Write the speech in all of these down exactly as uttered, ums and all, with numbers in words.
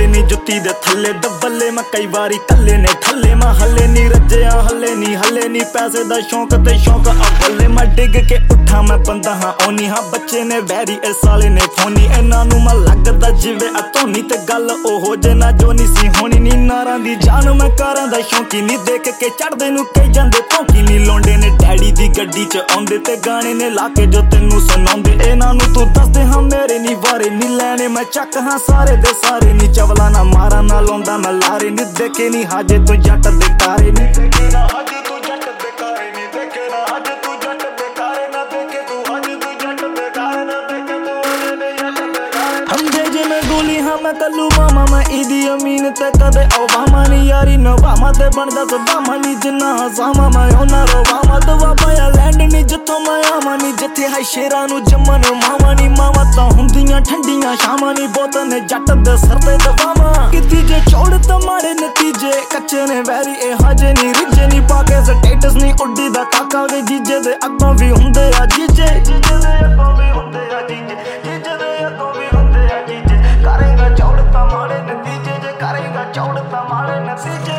हले नी जुत्ती दे थल्ले दबले मैं कई बारी कल्ले ने ठल्ले मैं हले नी रज्जिया हले नी हले नी पैसे दा शौक ते शौक अव्वले मैं डिग के उठा मैं बंदा हाँ ओनी हाँ बच्चे ने वैरी इस साले ने फोनी इन्हां नूं मैं लगदा जिवें अतोनी ते गल ओहो जे ना जो नी सी होनी नी नारां दी जान मैं कारां दा शौकी नी देख के चढ़दे नूं कई जांदे भौंकी नी लौंडे ने डैडी दी गड्डी च आउंदे ते गाने ने ला के जो तैनूं सुणाउंदे इन्हां नूं तू दसदे हाँ मेरे नी वारे नी लैणे मैं चक हाँ सारे दे सारे नी चवला ना मारा ना लाउंदा मैं लारे नी देखे नी हाजे तू जट दे कारे नी देखे ना हाजे तू जट दे कारे नी देखे ना हाजे तू जट दे कारे ना देखे तू हाजे तू जट दे कारे ना देखे तू हाजे दे जट दे कारे हम भेजे मैं गोली हाँ मैं कल्लू मामा मैं ईदी अमीन ते कदे ओबामा नी यारी नवामा ते बनदा सबामा नी जिन्ना हसामा मैं होना रोवामा दवा पाया लैंड नी जिथों मैं आवां नी जिथे है शेरां नूं जम्मन मावां नी मावां तां हुंदियां ठंडियां शामां नी बोत ने जट दे सर ते दवावां किती जे चौड़ तां माड़े नतीजे कच्चे ने वैरी ए हाजे नी रिजे नी पाके स्टेटस नी उड्डी दा काका वे जीजे दे अग्गों भी हुंदे आ जीजे जीजे दे अग्गों भी हुंदे आ जीजे जीजे दे अग्गों भी हुंदे आ जीजे करेगा चौड़ तां माड़े नतीजे जे करेगा चौड़ तां माड़े नतीजे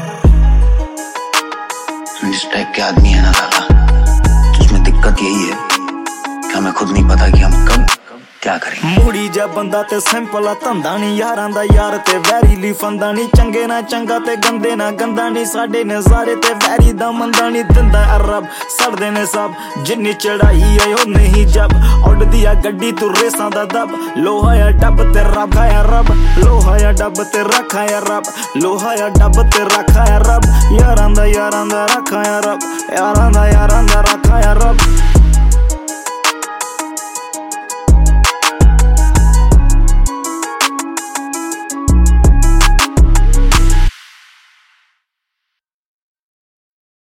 जिस टाइप के आदमी है ना लाला तो उसमें दिक्कत यही है कि हमें खुद नहीं पता कि हम कब क्या करें मूड़ी जा बंदा ते सिंपल आ धंधा नी यारां दा यार ते वैरी ली फंदा नी चंगे ना चंगा ते गंदे ना गंदा नी साडे नज़ारे ते वैरी दा मंदा नी दिंदा अरब सड़दे ने सब जिन्नी चढ़ाई है ओ नहीं जब उड़दी आ गड्डी तू रेसां दा दब लोहा या डब ते रखा या रब लोहा या डब ते रखा या रब लोहा या डब ते रखा या रब यारां दा यारां दा रखा या रब यारां दा यारां दा रखा या रब